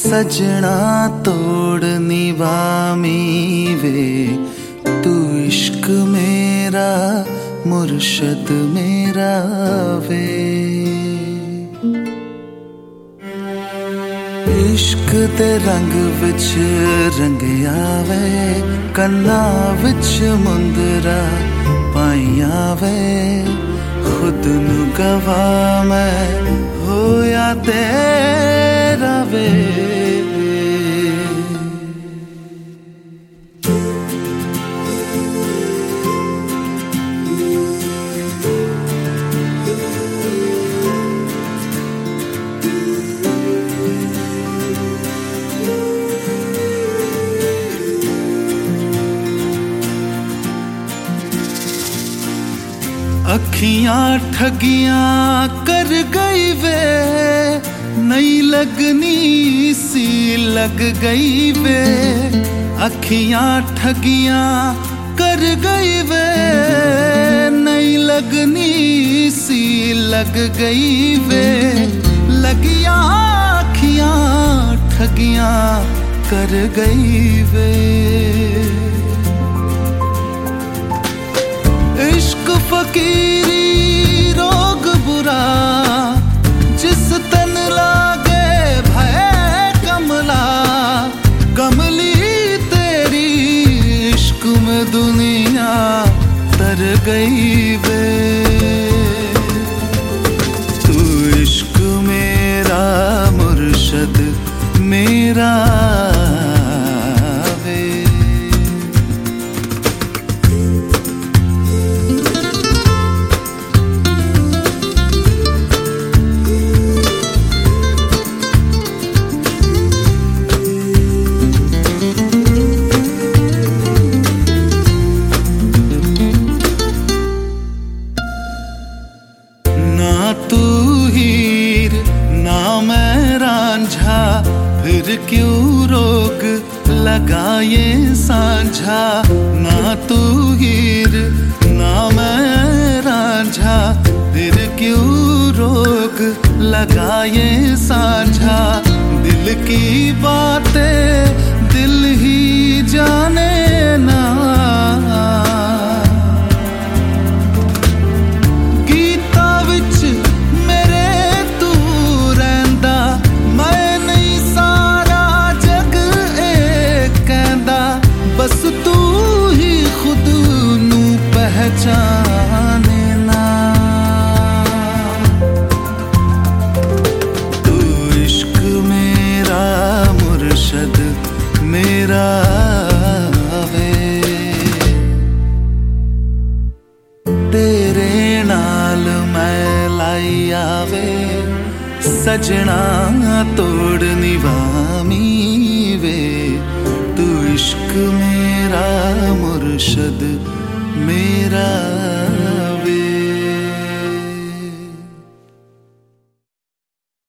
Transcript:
सजना तोड़ निवामी वे, तू इश्क मेरा मुर्शद मेरा वे। इश्क दे रंग विच रंगिया वे, कन्ना विच मुंदरा पाइया वे। खुद नू गवा मैं होया तेरा वे। अखियां ठगियां कर गई वे, नहीं लगनी सी लग गई वे। अखियां ठगियां कर गई वे, नहीं लगनी सी लग गई वे। लगियां अखियां ठगियां कर गई वे। इश्क फकीरी रोग बुरा, जिस तन लागे भय कमला। कमली तेरी इश्क में दुनिया तर गई वे। तू इश्क मेरा मुर्शद मेरा फिर क्यों रोग लगाए सांझा। ना तू हीर ना मैं रांझा, फिर क्यों रोग लगाए सांझा। दिल की बातें दिल ही जाने ना। गीता विच मेरे तू रैंदा, बस तू ही खुद नू पहचाने ना। तू इश्क मेरा मुर्शद मेरा वे। तेरे नाल मैं लाई आवे, सजना तोड़ निवामी वे। तू इश्क मेरा मुर्शद मेरा